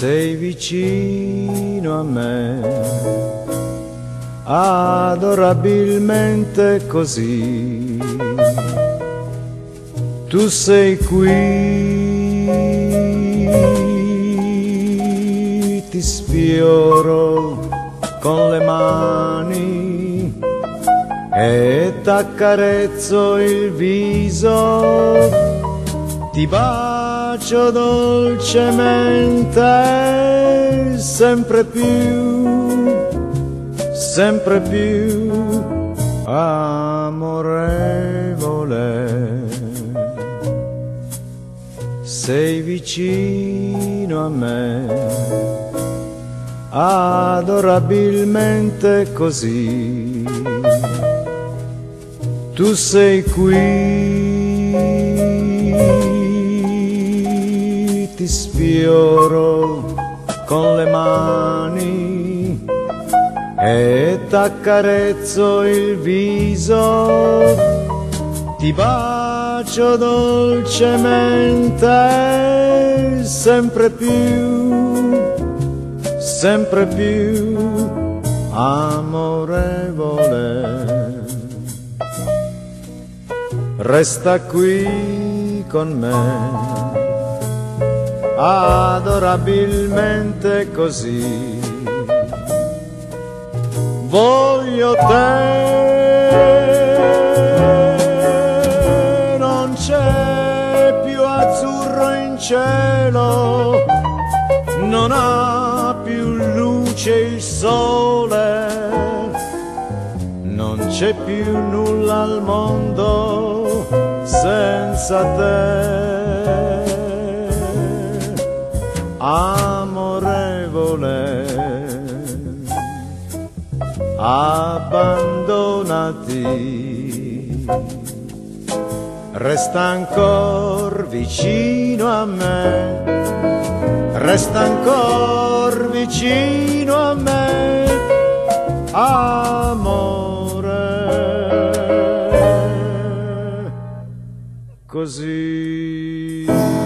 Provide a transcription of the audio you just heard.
sei vicino a me, adorabilmente così. Tu sei qui, ti sfioro con le mani e t'accarezzo il viso, ti bacio dolcemente, sempre più amorevole. Sei vicino a me, adorabilmente così. Tu sei qui, ti sfioro con le mani e t'accarezzo il viso, ti bacio dolcemente, sempre più amorevole. Resta qui con me, adorabilmente così. Voglio te, non c'è più azzurro in cielo, non ha più luce il sole, non c'è più nulla al mondo senza te, amorevole. Abbandonati, resta ancor vicino a me, resta ancor vicino a me, amore, così.